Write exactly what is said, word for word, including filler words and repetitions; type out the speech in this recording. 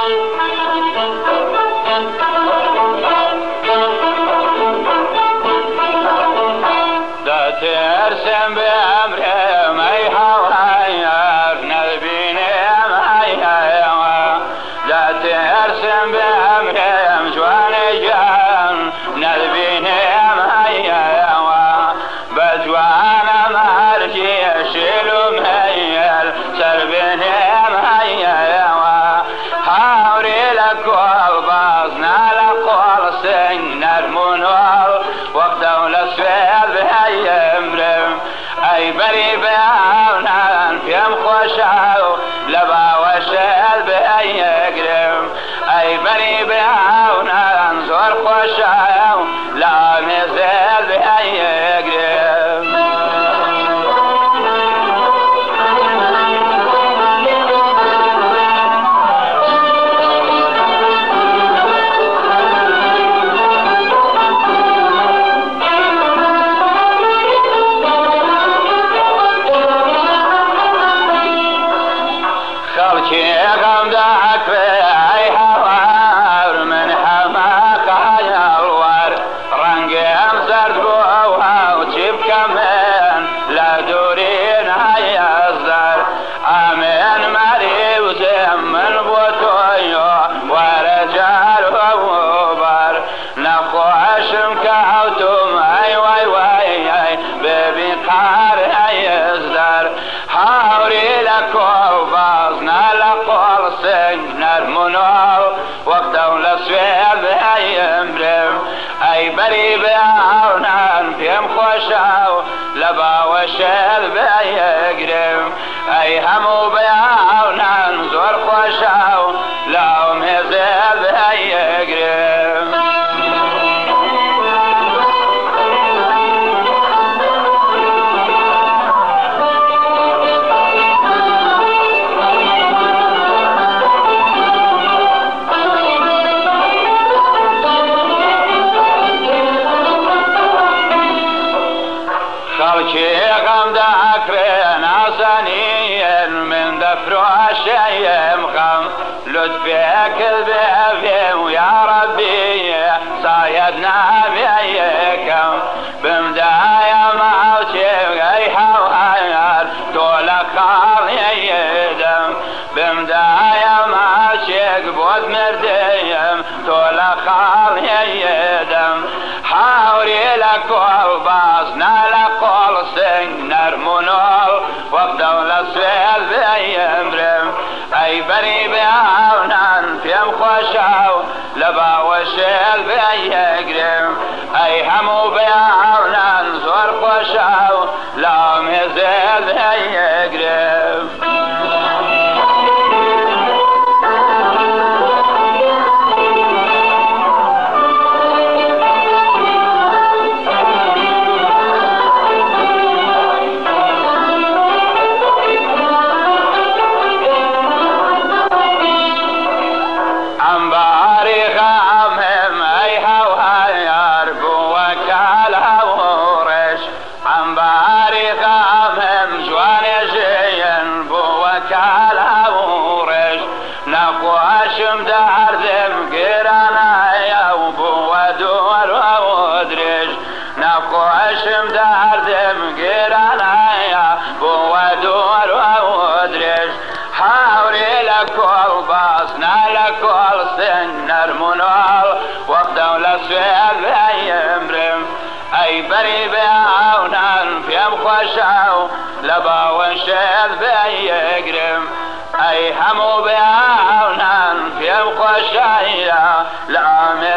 ترسم بأمرهم أي هواير نبينهم أي هوا لا ترسم بأمرهم جوان جان نبينهم أي هوا بجوان مرجي شلو ميل سربنهم أي هوا حاوري لكل باصنا لقول سن نرمونول وقتو لسفيد بهي امرم اي بري بعونان فيهم خوشاو لبا وشيد بهي اقرم اي بري بعونان زور خوشاو لا مزيد بهي اقرم غم دعك اي هوار من حماك يا الوار رنقهم زرد بوها وجيب كمان لا دورين هاي الزر امين ماري وزمن بوتويو ورجال وغبار نخوش مكاوتم اي واي واي اي ببي قار اي الزر حاوري لكو بازنا لقول سنجنر منو وقتو لسويل بأي امرم اي بري بعونان فيهم خوشاو لبا وشيل بأي اقرم اي همو بعونان زور خوشاو لاو مزيل بأي اقرم خلشي غم داكرين عصانيين من دفرو الشيم خم لطفك البيبي ويا ربي صايدنا بيكم بمدايا موتي اي حوار طولك خال يدم بمدايا موتي بود مرديم طولك خال يدم حاوري لك والباصنا لقول سنجنر منول وقتو لسويل بأي امرم اي بري بعونان فيهم خوشاو لبا وشيل بأي اقرم اي همو بعونان زور خوشاو لا مزيل بأي اقرم نقواشم دار ذم قرانا يا وبو ودور وودرج نقواشم دار ذم قرانا يا وبو ودور وودرج حاوري لكل باصنا لكل سنر منول وقتو لسويل بأي امرم اي بري بعونان فيهم خوشاو لبا وشيل بأي اقرم اي همو بعونان فيهم خوشايا لا